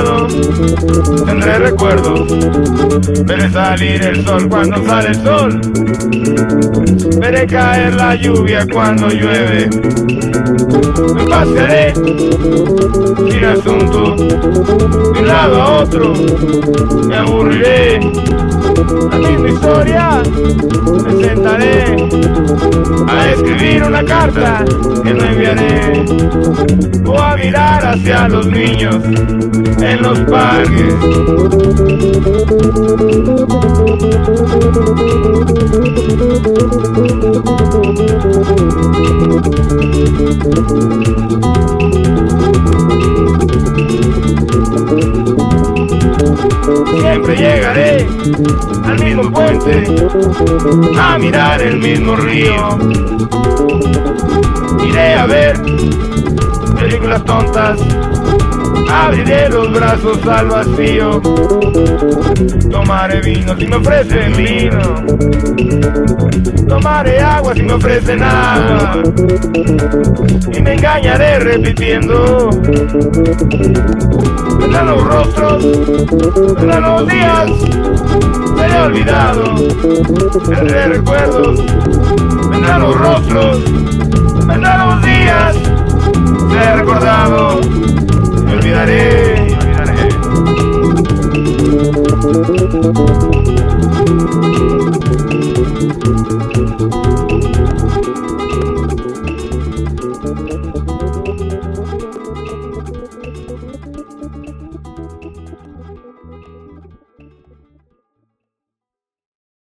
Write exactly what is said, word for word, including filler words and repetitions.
olvidado, tendré recuerdos. Veré salir el sol cuando sale el sol, veré caer la lluvia cuando llueve. Me pasearé sin asunto de un lado a otro, me aburriré. La misma historia me sentaré a escribir una carta que no enviaré, o a mirar hacia los niños en los parques. Siempre llegaré al mismo puente a mirar el mismo río. Iré a ver películas tontas, abriré los brazos al vacío. Tomaré vino si me ofrecen vino, tomaré agua si me ofrecen agua, y me engañaré repitiendo. Vendrán los rostros, vendrán los días, seré olvidado, tendré recuerdos. Vendrán los rostros, vendrán los días, seré recordado, y olvidaré, y olvidaré.